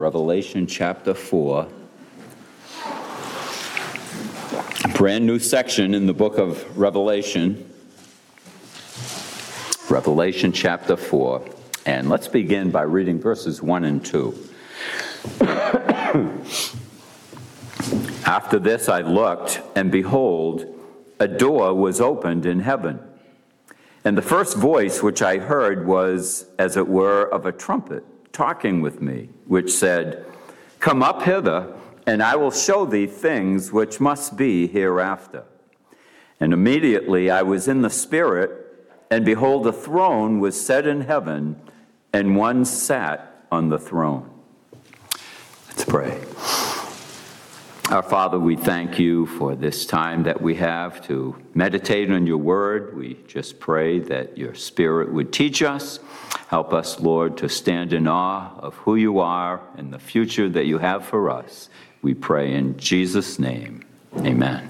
Revelation chapter 4. A brand new section in the book of Revelation. Revelation chapter 4. And let's begin by reading verses 1 and 2. After this I looked, and behold, a door was opened in heaven. And the first voice which I heard was, as it were, of a trumpet, talking with me, which said, "Come up hither, and I will show thee things which must be hereafter." And immediately I was in the Spirit, and behold, a throne was set in heaven, and one sat on the throne. Let's pray. Our Father, we thank you for this time that we have to meditate on your word. We just pray that your Spirit would teach us. Help us, Lord, to stand in awe of who you are and the future that you have for us. We pray in Jesus' name. Amen.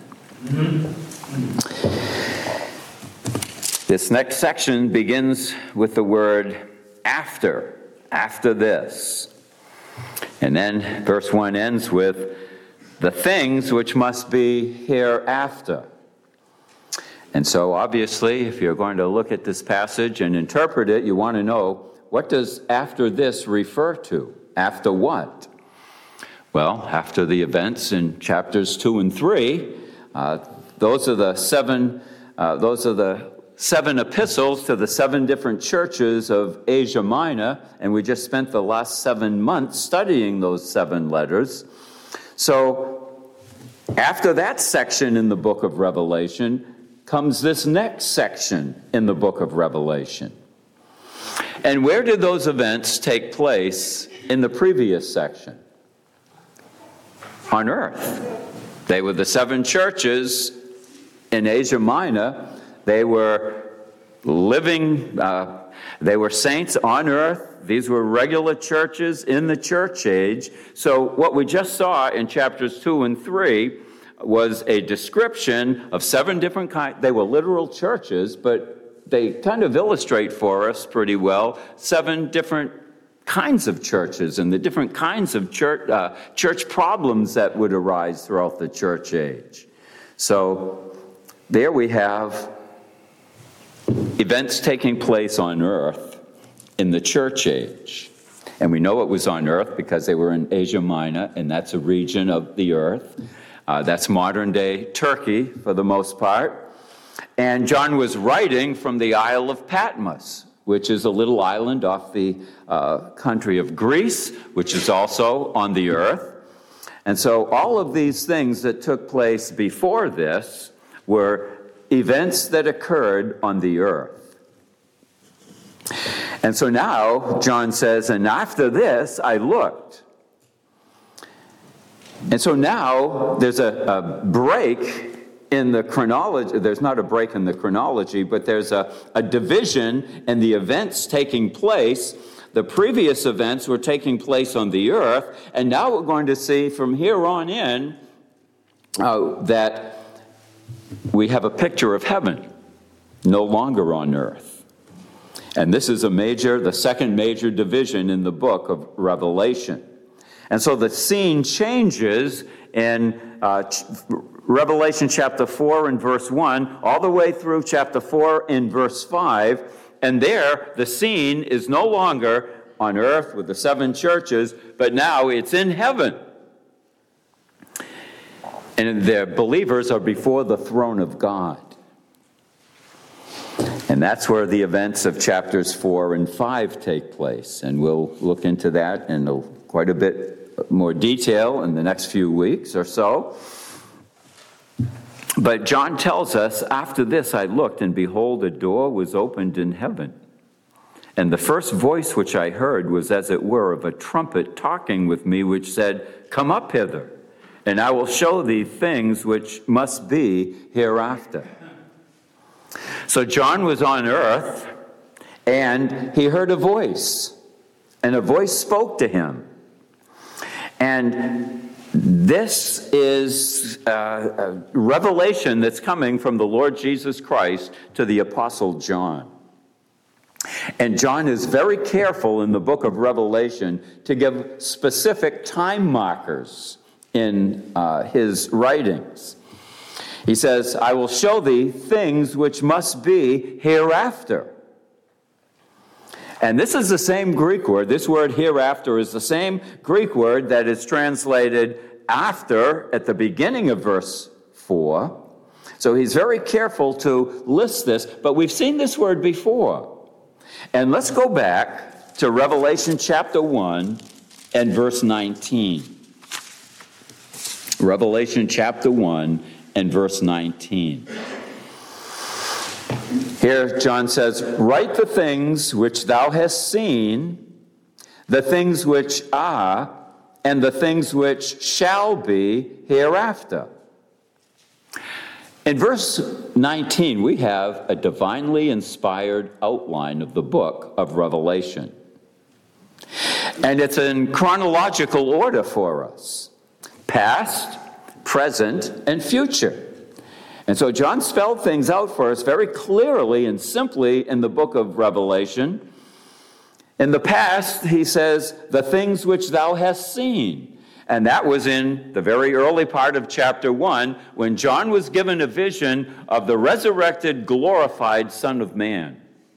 This next section begins with the word after this. And then verse 1 ends with the things which must be hereafter. And so obviously, if you're going to look at this passage and interpret it, you want to know, what does after this refer to? After what? Well, after the events in chapters 2 and 3, those are the seven epistles to the 7 different churches of Asia Minor, and we just spent the last 7 months studying those 7 letters. So after that section in the book of Revelation comes this next section in the book of Revelation. And where did those events take place in the previous section? On earth. They were the 7 churches in Asia Minor. They were living, they were saints on earth. These were regular churches in the church age. So what we just saw in chapters 2 and 3 was a description of 7 different kinds. They were literal churches, but they kind of illustrate for us pretty well 7 different kinds of churches and the different kinds of church problems that would arise throughout the church age. So there we have events taking place on earth in the church age. And we know it was on earth because they were in Asia Minor, and that's a region of the earth. That's modern-day Turkey for the most part. And John was writing from the Isle of Patmos, which is a little island off the country of Greece, which is also on the earth. And so all of these things that took place before this were events that occurred on the earth. And so now, John says, and after this I looked. And so now there's a break in the chronology. There's not a break in the chronology, but there's a division in the events taking place. The previous events were taking place on the earth, and now we're going to see from here on in that we have a picture of heaven, no longer on earth. And this is the second major division in the book of Revelation. And so the scene changes in Revelation chapter 4 and verse 1, all the way through chapter 4 in verse 5. And there, the scene is no longer on earth with the 7 churches, but now it's in heaven. And the believers are before the throne of God. And that's where the events of chapters 4 and 5 take place. And we'll look into that in quite a bit more detail in the next few weeks or so. But John tells us, after this I looked, and behold, a door was opened in heaven. And the first voice which I heard was, as it were, of a trumpet talking with me, which said, "Come up hither, and I will show thee things which must be hereafter." So John was on earth, and he heard a voice, and a voice spoke to him. And this is a revelation that's coming from the Lord Jesus Christ to the Apostle John. And John is very careful in the book of Revelation to give specific time markers in his writings. He says, I will show thee things which must be hereafter. And this is the same Greek word. This word hereafter is the same Greek word that is translated after at the beginning of verse 4. So he's very careful to list this, but we've seen this word before. And let's go back to Revelation chapter 1 and verse 19. Revelation chapter 1 and verse 19. Here John says, write the things which thou hast seen, the things which are, and the things which shall be hereafter. In verse 19, we have a divinely inspired outline of the book of Revelation. And it's in chronological order for us. Past, present, and future. And so John spelled things out for us very clearly and simply in the book of Revelation. In the past, he says, the things which thou hast seen. And that was in the very early part of chapter 1 when John was given a vision of the resurrected, glorified Son of Man.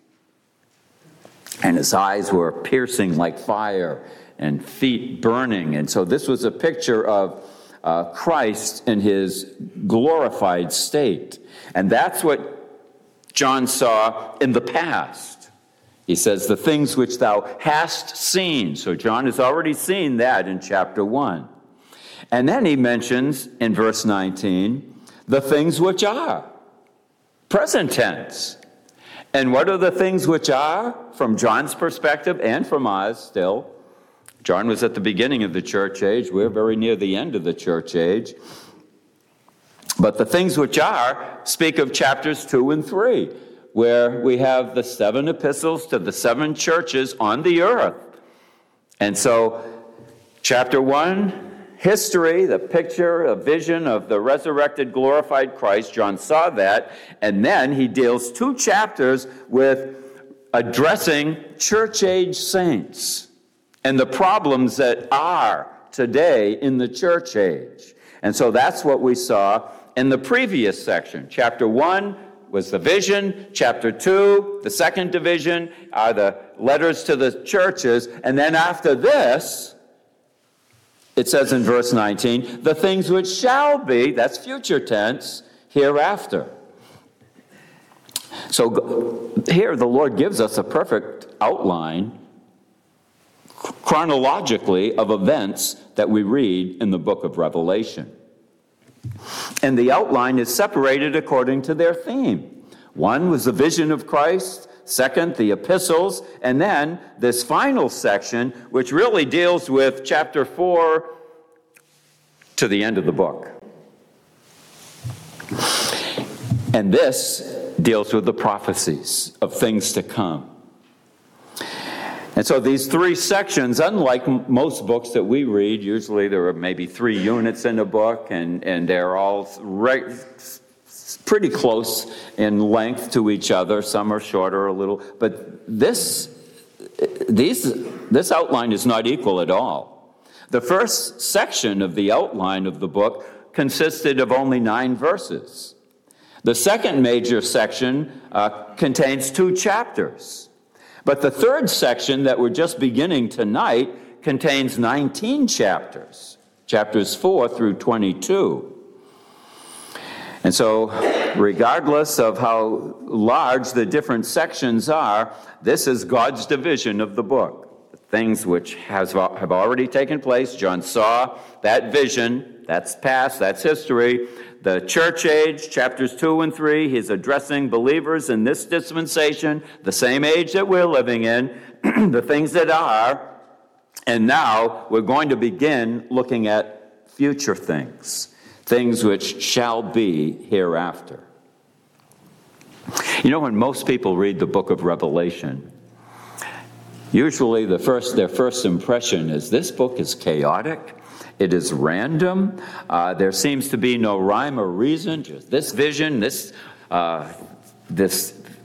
And his eyes were piercing like fire and feet burning. And so this was a picture of Christ in his glorified state. And that's what John saw in the past. He says, the things which thou hast seen. So John has already seen that in chapter 1. And then he mentions in verse 19, the things which are. Present tense. And what are the things which are from John's perspective and from ours still? John was at the beginning of the church age. We're very near the end of the church age. But the things which are speak of chapters 2 and 3, where we have the 7 epistles to the 7 churches on the earth. And so, chapter 1, history, the picture, a vision of the resurrected, glorified Christ. John saw that. And then he deals 2 chapters with addressing church age saints and the problems that are today in the church age. And so that's what we saw in the previous section. Chapter 1 was the vision. Chapter 2, the second division, are the letters to the churches. And then after this, it says in verse 19, the things which shall be, that's future tense, hereafter. So here the Lord gives us a perfect outline chronologically of events that we read in the book of Revelation. And the outline is separated according to their theme. One was the vision of Christ, second, the epistles, and then this final section, which really deals with chapter 4 to the end of the book. And this deals with the prophecies of things to come. And so these 3 sections, unlike most books that we read, usually there are maybe 3 units in a book, and they're all pretty close in length to each other. Some are shorter a little. But this outline is not equal at all. The first section of the outline of the book consisted of only 9 verses. The second major section contains 2 chapters. But the third section that we're just beginning tonight contains 19 chapters, chapters 4 through 22. And so, regardless of how large the different sections are, this is God's division of the book. The things which have already taken place. John saw that vision. That's past. That's history. The church age, chapters 2 and 3, he's addressing believers in this dispensation, the same age that we're living in, the things that are. And now we're going to begin looking at future things, things which shall be hereafter. You know, when most people read the book of Revelation, usually their first impression is this book is chaotic. It is random. There seems to be no rhyme or reason. Just this vision, this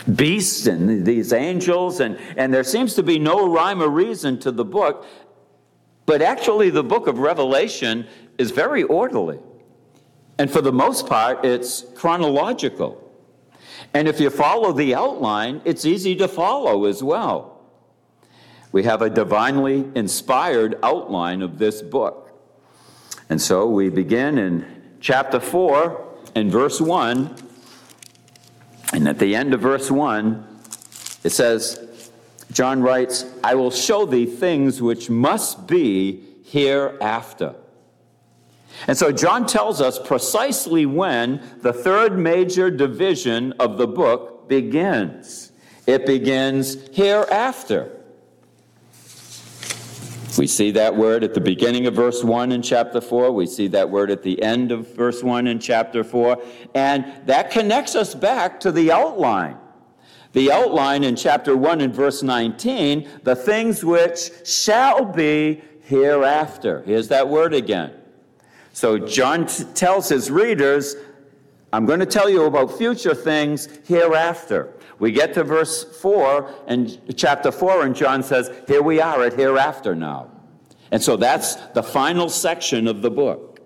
beasts and these angels, and there seems to be no rhyme or reason to the book. But actually, the book of Revelation is very orderly. And for the most part, it's chronological. And if you follow the outline, it's easy to follow as well. We have a divinely inspired outline of this book. And so we begin in chapter 4 and verse 1. And at the end of verse 1, it says, John writes, I will show thee things which must be hereafter. And so John tells us precisely when the third major division of the book begins. It begins hereafter. We see that word at the beginning of verse 1 in chapter 4. We see that word at the end of verse 1 in chapter 4. And that connects us back to the outline. The outline in chapter 1 and verse 19, the things which shall be hereafter. Here's that word again. So John tells his readers, I'm going to tell you about future things hereafter. We get to verse 4 and chapter 4, and John says, here we are at hereafter now. And so that's the final section of the book.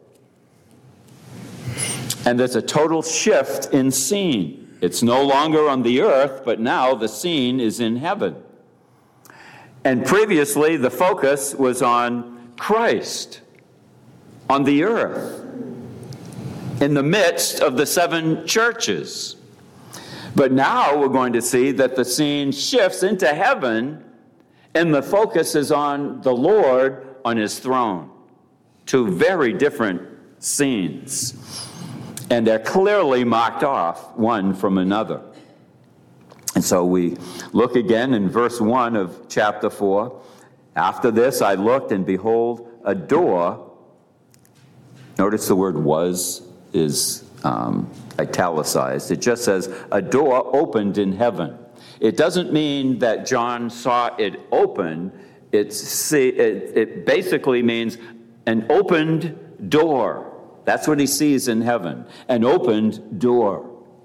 And there's a total shift in scene. It's no longer on the earth, but now the scene is in heaven. And previously, the focus was on Christ, on the earth, in the midst of the 7 churches. But now we're going to see that the scene shifts into heaven, and the focus is on the Lord on his throne. 2 very different scenes. And they're clearly marked off one from another. And so we look again in verse 1 of chapter 4. After this I looked, and behold, a door. Notice the word was is italicized. It just says, a door opened in heaven. It doesn't mean that John saw it open. It basically means an opened door. That's what he sees in heaven, an opened door.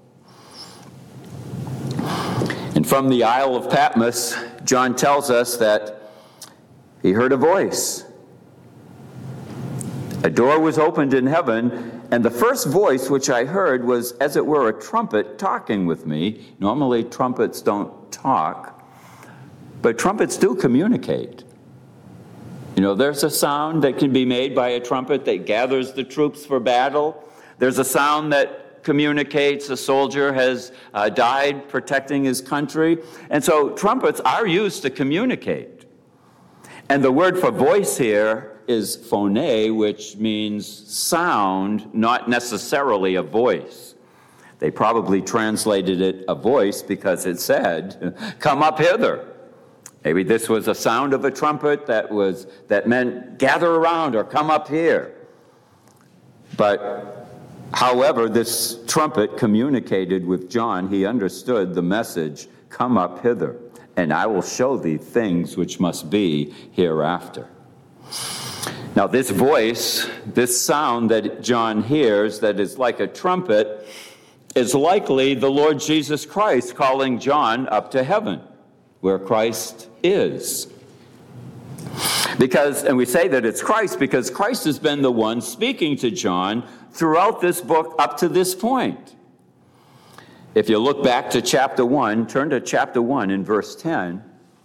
And from the Isle of Patmos, John tells us that he heard a voice. A door was opened in heaven, and the first voice which I heard was, as it were, a trumpet talking with me. Normally, trumpets don't talk, but trumpets do communicate. You know, there's a sound that can be made by a trumpet that gathers the troops for battle. There's a sound that communicates a soldier has died protecting his country. And so trumpets are used to communicate. And the word for voice here is phone, which means sound, not necessarily a voice. They probably translated it a voice because it said, come up hither. Maybe this was a sound of a trumpet that meant gather around or come up here. But however this trumpet communicated with John, he understood the message, come up hither, and I will show thee things which must be hereafter. Now this voice, this sound that John hears that is like a trumpet, is likely the Lord Jesus Christ calling John up to heaven, where Christ is. And we say that it's Christ because Christ has been the one speaking to John throughout this book up to this point. If you look back to chapter 1, turn to chapter 1 in verse 10.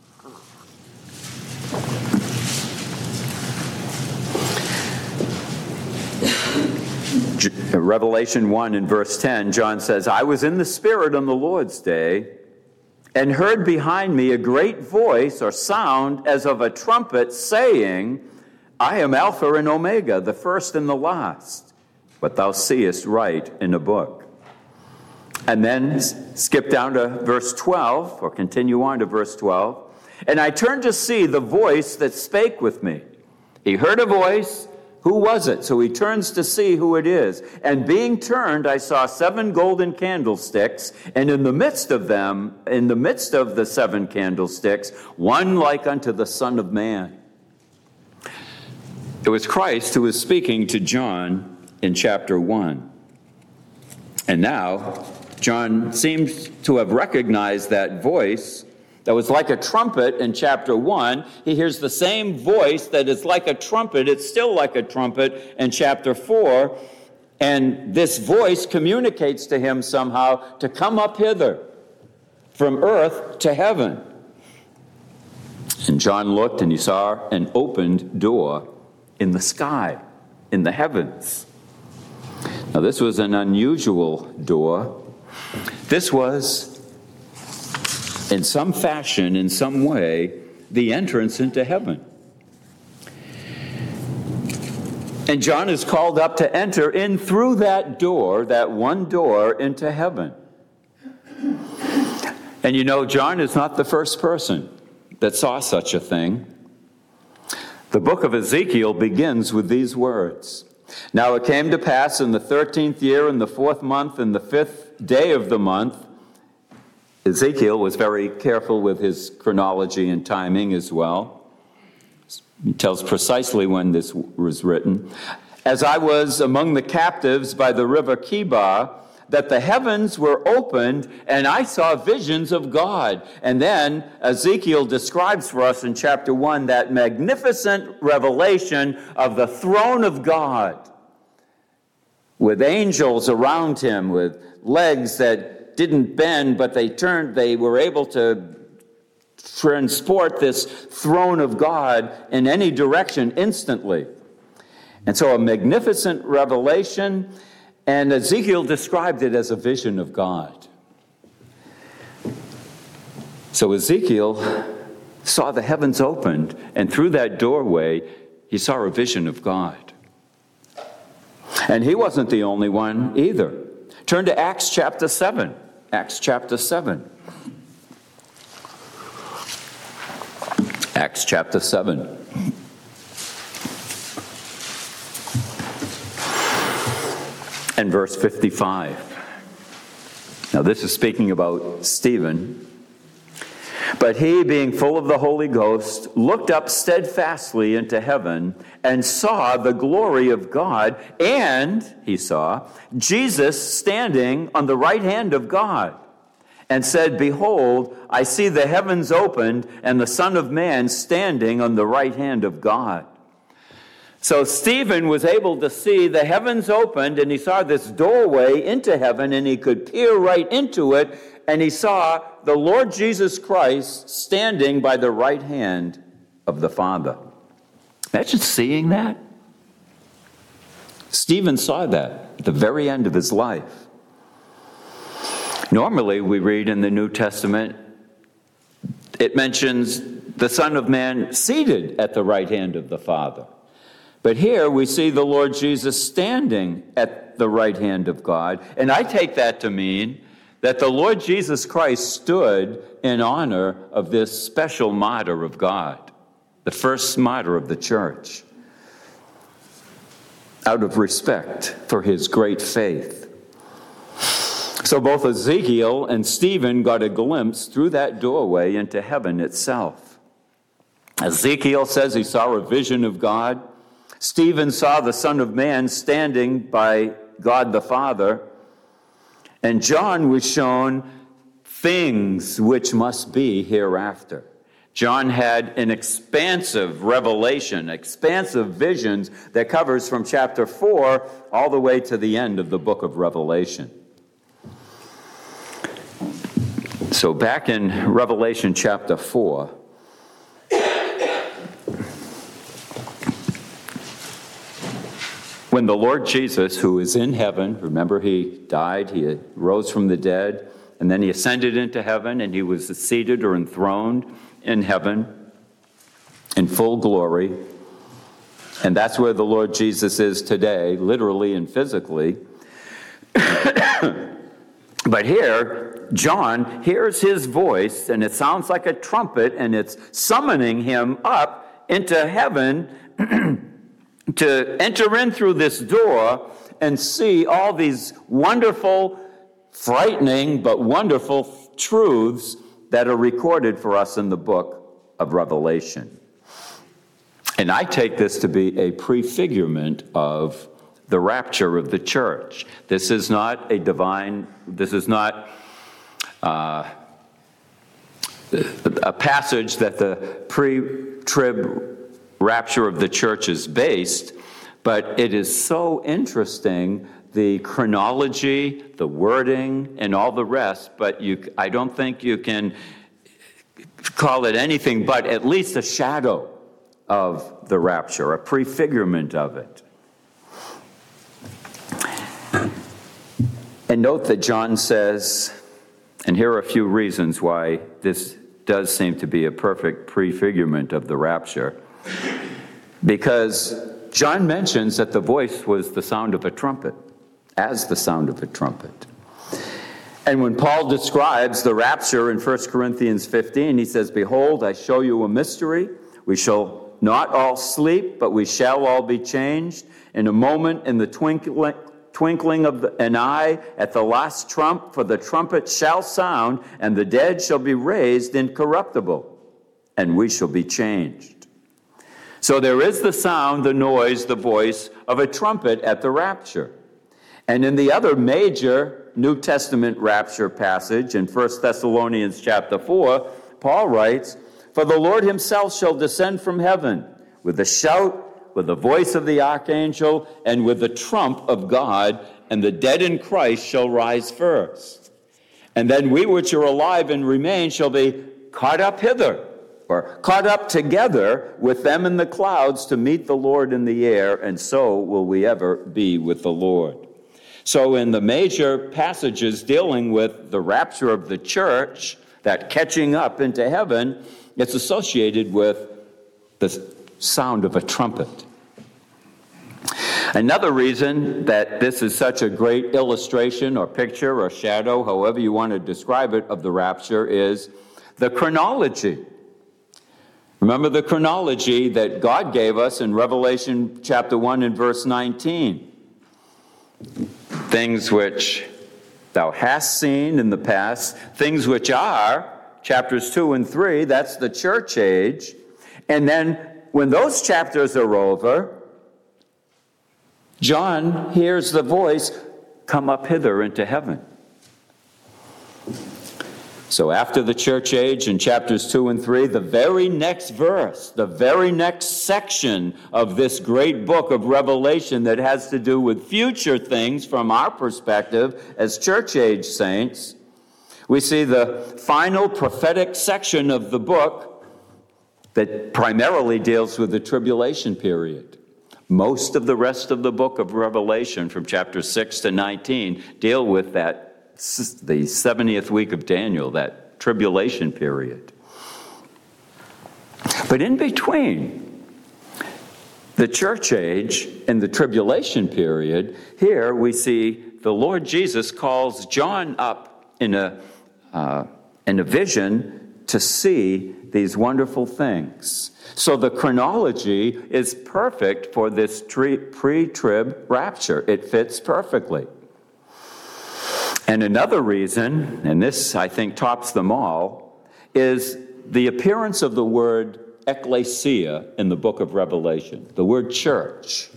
Revelation 1 in verse 10, John says, I was in the Spirit on the Lord's day, and heard behind me a great voice or sound as of a trumpet saying, I am Alpha and Omega, the first and the last. What thou seest write in a book. And then skip down to verse 12, or continue on to verse 12. And I turned to see the voice that spake with me. He heard a voice. Who was it? So he turns to see who it is. And being turned, I saw 7 golden candlesticks, and in the midst of them, in the midst of the 7 candlesticks, one like unto the Son of Man. It was Christ who was speaking to John in chapter 1. And now, John seems to have recognized that voice that was like a trumpet in chapter 1. He hears the same voice that is like a trumpet. It's still like a trumpet in chapter 4. And this voice communicates to him somehow to come up hither from earth to heaven. And John looked and he saw an opened door in the sky, in the heavens. Now this was an unusual door. This was, in some fashion, in some way, the entrance into heaven. And John is called up to enter in through that door, that one door, into heaven. And you know, John is not the first person that saw such a thing. The book of Ezekiel begins with these words. Now it came to pass in the 13th year, in the 4th month, in the 5th day of the month. Ezekiel was very careful with his chronology and timing as well. He tells precisely when this was written. As I was among the captives by the river Kibar, that the heavens were opened, and I saw visions of God. And then Ezekiel describes for us in chapter 1 that magnificent revelation of the throne of God, with angels around him, with legs that didn't bend, but they were able to transport this throne of God in any direction instantly. And so a magnificent revelation. And Ezekiel described it as a vision of God. So Ezekiel saw the heavens opened, and through that doorway, he saw a vision of God. And he wasn't the only one either. Turn to Acts chapter 7. Acts chapter 7. Acts chapter 7. And verse 55. Now this is speaking about Stephen. But he, being full of the Holy Ghost, looked up steadfastly into heaven and saw the glory of God, and he saw Jesus standing on the right hand of God, and said, Behold, I see the heavens opened, and the Son of Man standing on the right hand of God. So Stephen was able to see the heavens opened, and he saw this doorway into heaven, and he could peer right into it, and he saw the Lord Jesus Christ standing by the right hand of the Father. Imagine seeing that. Stephen saw that at the very end of his life. Normally, we read in the New Testament, it mentions the Son of Man seated at the right hand of the Father. But here we see the Lord Jesus standing at the right hand of God. And I take that to mean that the Lord Jesus Christ stood in honor of this special martyr of God, the first martyr of the church, out of respect for his great faith. So both Ezekiel and Stephen got a glimpse through that doorway into heaven itself. Ezekiel says he saw a vision of God. Stephen saw the Son of Man standing by God the Father. And John was shown things which must be hereafter. John had an expansive revelation, expansive visions that covers from chapter 4 all the way to the end of the book of Revelation. So back in Revelation chapter 4, when the Lord Jesus, who is in heaven, remember he died, he rose from the dead, and then he ascended into heaven, and he was seated or enthroned in heaven in full glory. And that's where the Lord Jesus is today, literally and physically. But here, John hears his voice, and it sounds like a trumpet, and it's summoning him up into heaven to enter in through this door and see all these wonderful, frightening, but wonderful truths that are recorded for us in the book of Revelation. And I take this to be a prefigurement of the rapture of the church. This is not a passage that the pre-trib rapture of the church is based, but it is so interesting, the chronology, the wording, and all the rest, but I don't think you can call it anything but at least a shadow of the rapture, a prefigurement of it. And note that John says, and here are a few reasons why this does seem to be a perfect prefigurement of the rapture, because John mentions that the voice was the sound of a trumpet, as the sound of a trumpet. And when Paul describes the rapture in 1 Corinthians 15, he says, "Behold, I show you a mystery. We shall not all sleep, but we shall all be changed. In a moment, in the twinkling of an eye, at the last trump, for the trumpet shall sound, and the dead shall be raised incorruptible, and we shall be changed." So there is the sound, the noise, the voice of a trumpet at the rapture. And in the other major New Testament rapture passage in 1 Thessalonians chapter 4, Paul writes, "For the Lord himself shall descend from heaven with a shout, with the voice of the archangel, and with the trump of God, and the dead in Christ shall rise first. And then we which are alive and remain shall be caught up hither," or caught up together with them in the clouds to meet the Lord in the air, and so will we ever be with the Lord. So in the major passages dealing with the rapture of the church, that catching up into heaven, it's associated with the sound of a trumpet. Another reason that this is such a great illustration or picture or shadow, however you want to describe it, of the rapture is the chronology. Remember the chronology that God gave us in Revelation chapter 1 and verse 19. Things which thou hast seen in the past, things which are, chapters 2 and 3, that's the church age. And then when those chapters are over, John hears the voice, "Come up hither into heaven." So after the church age in chapters 2 and 3, the very next verse, the very next section of this great book of Revelation that has to do with future things from our perspective as church age saints, we see the final prophetic section of the book that primarily deals with the tribulation period. Most of the rest of the book of Revelation from chapter 6 to 19 deal with that, the 70th week of Daniel, that tribulation period. But in between the church age and the tribulation period, here we see the Lord Jesus calls John up in a vision to see these wonderful things. So the chronology is perfect for this pre-trib rapture. It fits perfectly. And another reason, and this I think tops them all, is the appearance of the word ecclesia in the book of Revelation, the word church.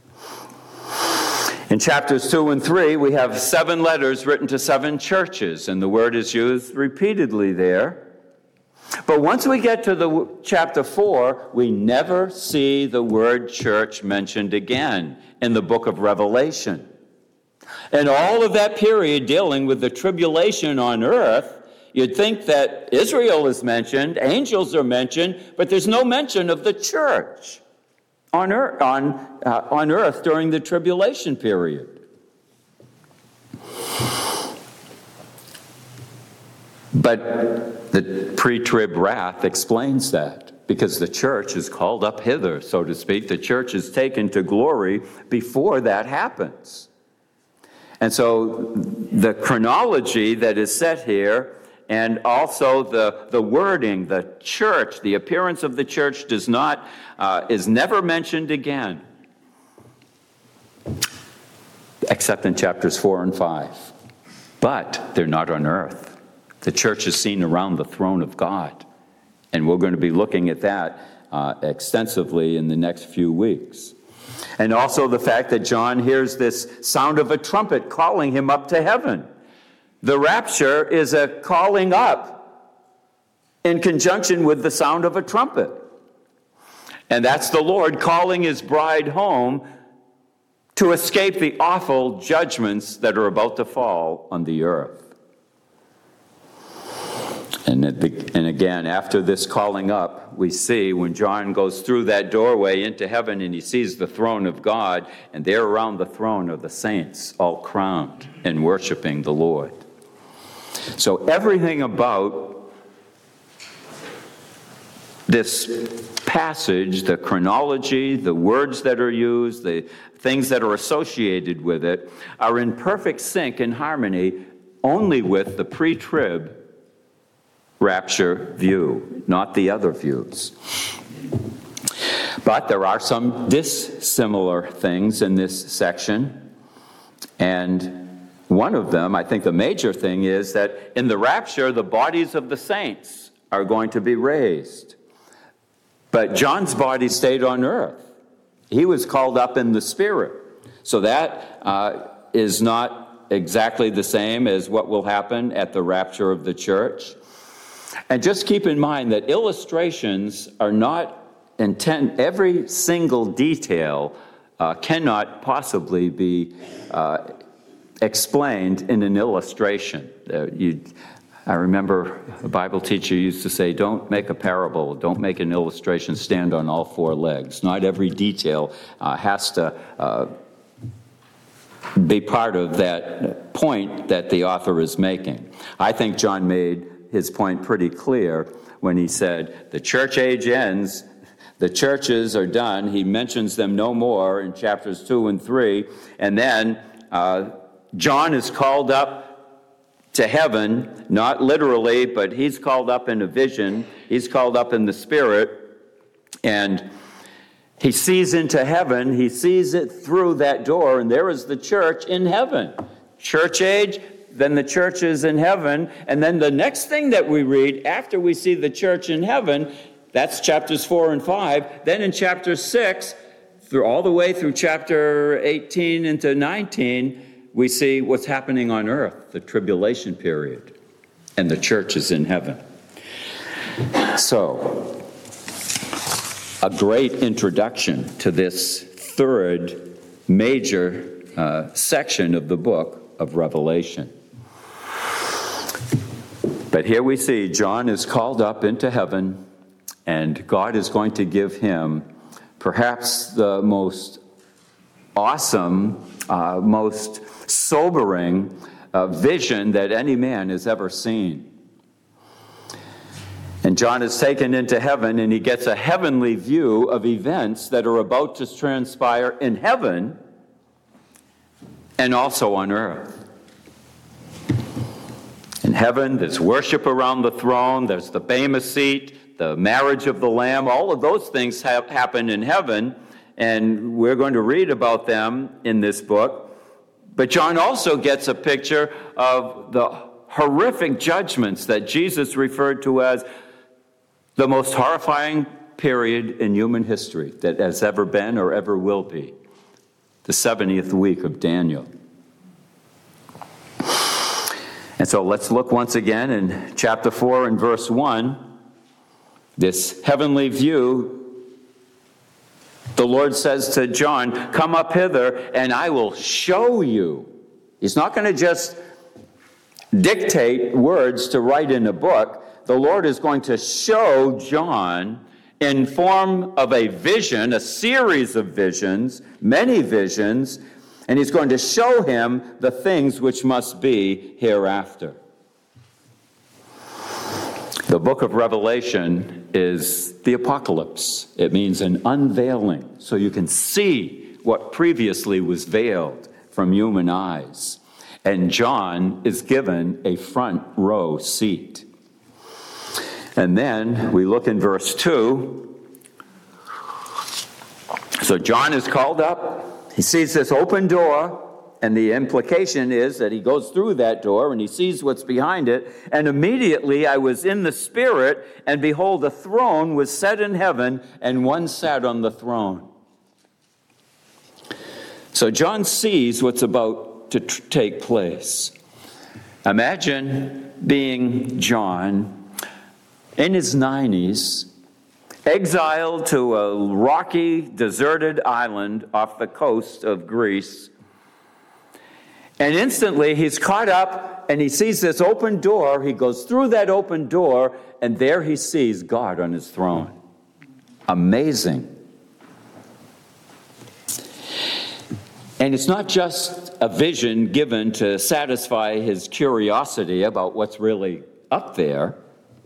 In chapters 2 and 3, we have 7 letters written to 7 churches, and the word is used repeatedly there. But once we get to the chapter 4, we never see the word church mentioned again in the book of Revelation. And all of that period dealing with the tribulation on earth, you'd think that Israel is mentioned, angels are mentioned, but there's no mention of the church on earth during the tribulation period. But the pre-trib wrath explains that, because the church is called up hither, so to speak. The church is taken to glory before that happens. And so the chronology that is set here, and also the wording, the church, the appearance of the church is never mentioned again, except in chapters 4 and 5. But they're not on earth. The church is seen around the throne of God. And we're going to be looking at that extensively in the next few weeks. And also the fact that John hears this sound of a trumpet calling him up to heaven. The rapture is a calling up in conjunction with the sound of a trumpet. And that's the Lord calling his bride home to escape the awful judgments that are about to fall on the earth. And again, after this calling up, we see when John goes through that doorway into heaven and he sees the throne of God, and there around the throne are the saints, all crowned and worshiping the Lord. So everything about this passage, the chronology, the words that are used, the things that are associated with it, are in perfect sync and harmony only with the pre-trib rapture view, not the other views. But there are some dissimilar things in this section, and one of them, I think the major thing, is that in the rapture, the bodies of the saints are going to be raised. But John's body stayed on earth. He was called up in the Spirit. So that is not exactly the same as what will happen at the rapture of the church. And just keep in mind that illustrations are not intent. Every single detail cannot possibly be explained in an illustration. I remember a Bible teacher used to say, don't make a parable, don't make an illustration stand on all four legs. Not every detail has to be part of that point that the author is making. I think John made his point pretty clear when he said, the church age ends, the churches are done. He mentions them no more in chapters 2 and 3. And then John is called up to heaven, not literally, but he's called up in a vision. He's called up in the Spirit. And he sees into heaven. He sees it through that door. And there is the church in heaven. Church age, then the church is in heaven. And then the next thing that we read after we see the church in heaven, that's chapters 4 and 5. Then in chapter 6, all the way through chapter 18 into 19, we see what's happening on earth, the tribulation period. And the church is in heaven. So, a great introduction to this third major section of the book of Revelation. But here we see John is called up into heaven, and God is going to give him perhaps the most awesome, most sobering vision that any man has ever seen. And John is taken into heaven, and he gets a heavenly view of events that are about to transpire in heaven and also on earth. In heaven, there's worship around the throne, there's the Bema seat, the marriage of the Lamb. All of those things happen in heaven, and we're going to read about them in this book. But John also gets a picture of the horrific judgments that Jesus referred to as the most horrifying period in human history that has ever been or ever will be. The 70th week of Daniel. And so let's look once again in chapter 4 and verse 1. This heavenly view, the Lord says to John, come up hither and I will show you. He's not going to just dictate words to write in a book. The Lord is going to show John in form of a vision, a series of visions, many visions, and he's going to show him the things which must be hereafter. The book of Revelation is the apocalypse. It means an unveiling, so you can see what previously was veiled from human eyes. And John is given a front row seat. And then we look in verse 2. So John is called up. He sees this open door. And the implication is that he goes through that door and he sees what's behind it. And immediately I was in the Spirit, and behold, a throne was set in heaven, and one sat on the throne. So John sees what's about to take place. Imagine being John in his 90s, exiled to a rocky, deserted island off the coast of Greece. And instantly he's caught up and he sees this open door. He goes through that open door and there he sees God on his throne. Amazing. And it's not just a vision given to satisfy his curiosity about what's really up there.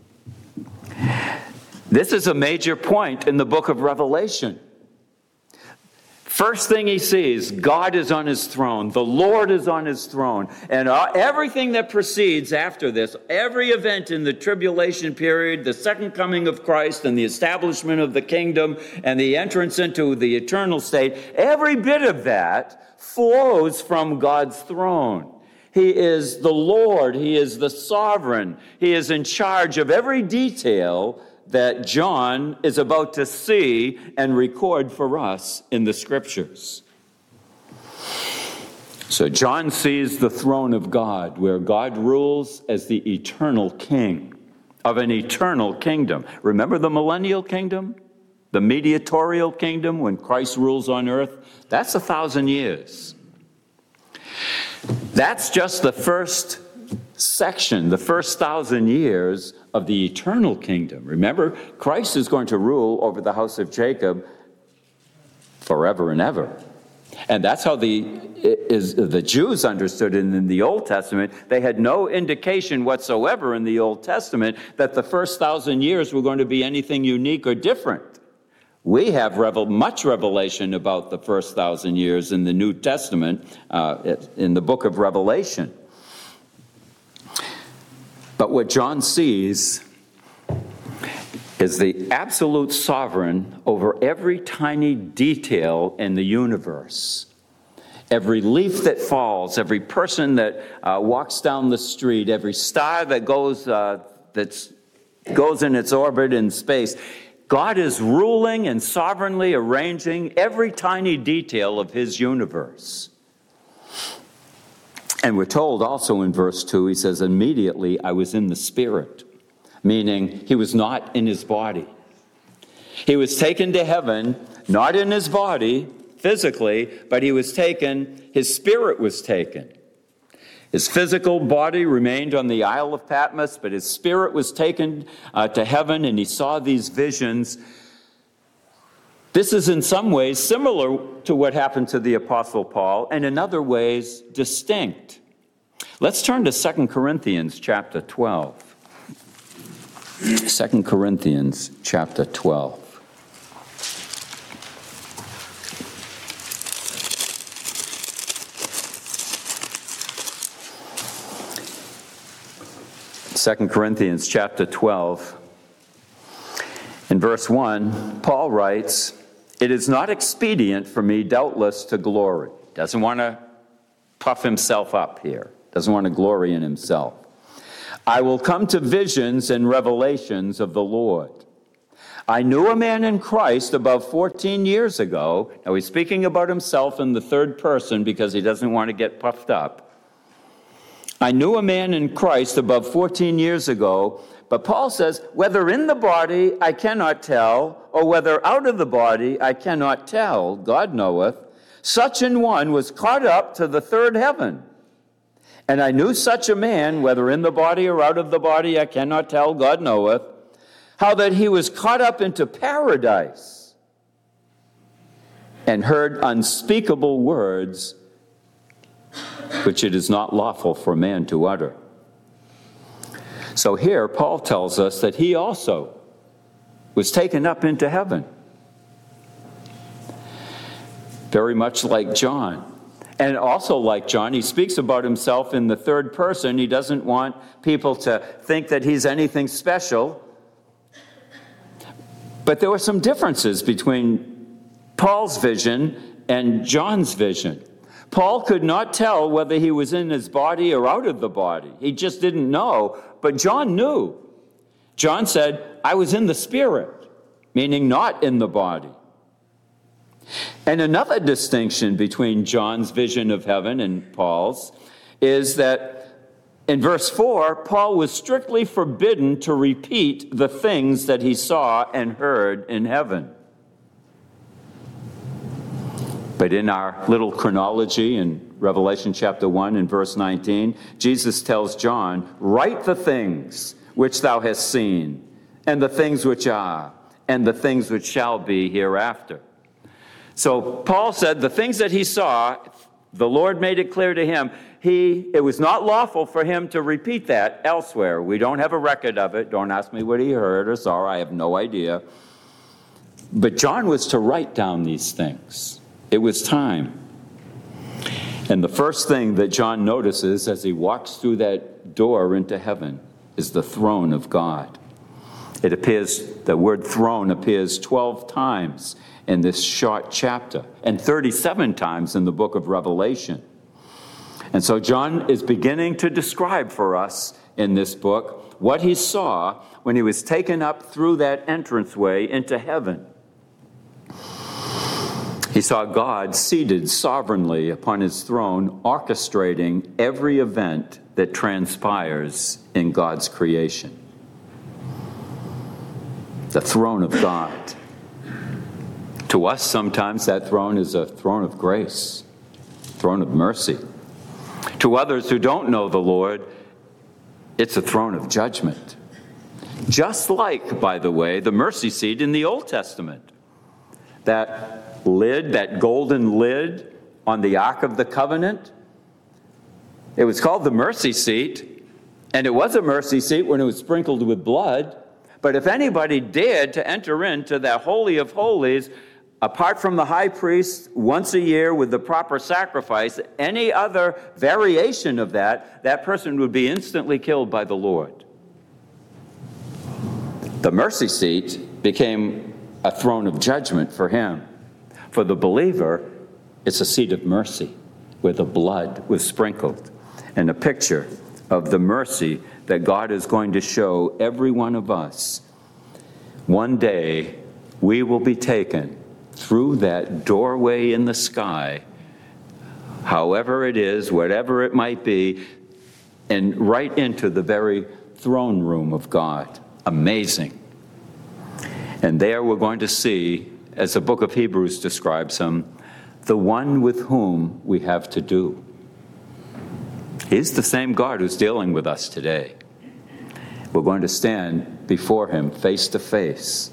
This is a major point in the book of Revelation. First thing he sees, God is on his throne. The Lord is on his throne. And everything that proceeds after this, every event in the tribulation period, the second coming of Christ and the establishment of the kingdom and the entrance into the eternal state, every bit of that flows from God's throne. He is the Lord. He is the sovereign. He is in charge of every detail that John is about to see and record for us in the Scriptures. So John sees the throne of God, where God rules as the eternal king of an eternal kingdom. Remember the millennial kingdom? The mediatorial kingdom when Christ rules on earth? That's 1,000 years. That's just the first section, the first 1,000 years of the eternal kingdom. Remember, Christ is going to rule over the house of Jacob forever and ever. And that's how the Jews understood it in the Old Testament. They had no indication whatsoever in the Old Testament that the first 1,000 years were going to be anything unique or different. We have much revelation about the first 1,000 years in the New Testament, in the book of Revelation. But what John sees is the absolute sovereign over every tiny detail in the universe. Every leaf that falls, every person that walks down the street, every star that goes in its orbit in space. God is ruling and sovereignly arranging every tiny detail of his universe. And we're told also in verse 2, he says, immediately I was in the Spirit, meaning he was not in his body. He was taken to heaven, not in his body, physically, but he was taken, his spirit was taken. His physical body remained on the Isle of Patmos, but his spirit was taken to heaven, and he saw these visions. This is in some ways similar to what happened to the Apostle Paul, and in other ways distinct. Let's turn to 2 Corinthians chapter 12. 2 Corinthians chapter 12. Second Corinthians chapter 12. In verse 1, Paul writes, "It is not expedient for me, doubtless, to glory." Doesn't want to puff himself up here. Doesn't want to glory in himself. "I will come to visions and revelations of the Lord. I knew a man in Christ about 14 years ago." Now he's speaking about himself in the third person because he doesn't want to get puffed up. "I knew a man in Christ about 14 years ago," but Paul says, "whether in the body I cannot tell, or whether out of the body I cannot tell, God knoweth. Such an one was caught up to the third heaven. And I knew such a man, whether in the body or out of the body I cannot tell, God knoweth, how that he was caught up into paradise and heard unspeakable words which it is not lawful for man to utter." So here, Paul tells us that he also was taken up into heaven. Very much like John. And also like John, he speaks about himself in the third person. He doesn't want people to think that he's anything special. But there were some differences between Paul's vision and John's vision. Paul could not tell whether he was in his body or out of the body. He just didn't know, but John knew. John said, "I was in the Spirit," meaning not in the body. And another distinction between John's vision of heaven and Paul's is that In verse 4, Paul was strictly forbidden to repeat the things that he saw and heard in heaven. But in our little chronology in Revelation chapter 1 and verse 19, Jesus tells John, "Write the things which thou hast seen, and the things which are, and the things which shall be hereafter." So Paul said the things that he saw, the Lord made it clear to him, it was not lawful for him to repeat that elsewhere. We don't have a record of it. Don't ask me what he heard or saw. I have no idea. But John was to write down these things. It was time. And the first thing that John notices as he walks through that door into heaven is the throne of God. It appears, the word throne appears 12 times in this short chapter and 37 times in the book of Revelation. And so John is beginning to describe for us in this book what he saw when he was taken up through that entranceway into heaven. He saw God seated sovereignly upon his throne, orchestrating every event that transpires in God's creation. The throne of God. To us, sometimes that throne is a throne of grace, throne of mercy. To others who don't know the Lord, it's a throne of judgment. Just like, by the way, the mercy seat in the Old Testament. That lid, that golden lid on the Ark of the Covenant, it was called the mercy seat, and it was a mercy seat when it was sprinkled with blood. But if anybody dared to enter into that Holy of Holies, apart from the high priest once a year with the proper sacrifice, any other variation of that person would be instantly killed by the Lord. The mercy seat became a throne of judgment for him. For the believer, it's a seat of mercy where the blood was sprinkled, and a picture of the mercy that God is going to show every one of us. One day, we will be taken through that doorway in the sky, however it is, whatever it might be, and right into the very throne room of God. Amazing. And there we're going to see, as the book of Hebrews describes him, the one with whom we have to do. He's the same God who's dealing with us today. We're going to stand before him face to face.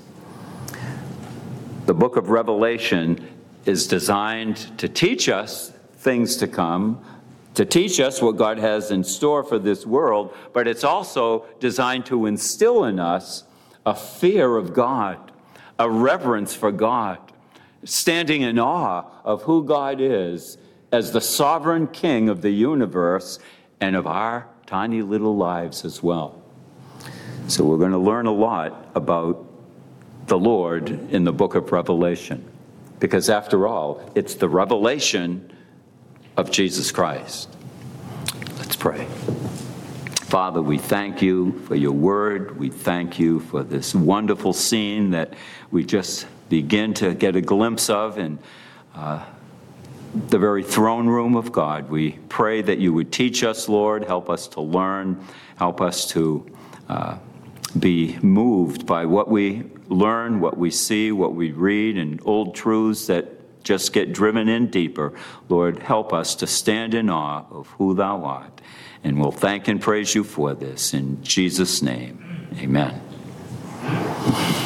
The book of Revelation is designed to teach us things to come, to teach us what God has in store for this world, but it's also designed to instill in us a fear of God, a reverence for God, standing in awe of who God is as the sovereign King of the universe and of our tiny little lives as well. So we're going to learn a lot about the Lord in the book of Revelation, because after all, it's the revelation of Jesus Christ. Let's pray. Father, we thank you for your word. We thank you for this wonderful scene that we just begin to get a glimpse of in the very throne room of God. We pray that you would teach us, Lord, help us to learn, help us to be moved by what we learn, what we see, what we read, and old truths that just get driven in deeper. Lord, help us to stand in awe of who thou art. And we'll thank and praise you for this. In Jesus' name, amen.